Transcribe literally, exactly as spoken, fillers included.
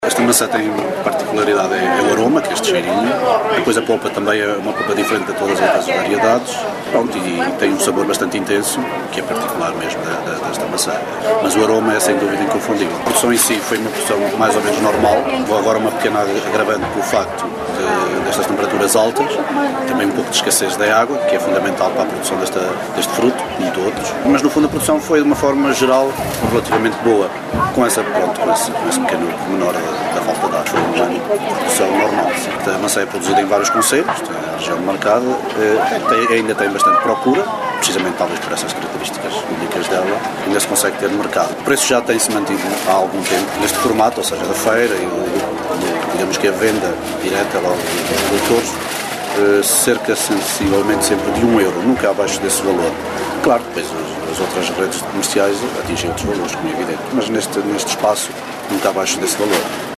Esta maçã tem particularidade, é o aroma, que é este cheirinho. Depois a polpa também é uma polpa diferente de todas as outras variedades. Pronto, e tem um sabor bastante intenso, que é particular mesmo da, da, desta maçã. Mas o aroma é sem dúvida inconfundível. A produção em si foi uma produção mais ou menos normal. Vou agora uma pequena agravante pelo facto de, destas temperaturas altas, também um pouco de escassez da água, que é fundamental para a produção desta, deste fruto, como todos. Mas no fundo a produção foi de uma forma geral relativamente boa, com essa, pronto, com esse, com esse pequeno menor da, da falta de água. Foi uma produção normal. A maçã é produzida em vários concelhos, a região demarcada, tem, ainda tem bastante procura, precisamente talvez por essas características únicas dela, ainda se consegue ter no mercado. O preço já tem-se mantido há algum tempo neste formato, ou seja, da feira e o, digamos que a venda direta logo dos produtores, cerca sensivelmente sempre de um euro, nunca abaixo desse valor. Claro, depois as outras redes comerciais atingem outros valores, como é evidente, mas neste, neste espaço nunca abaixo desse valor.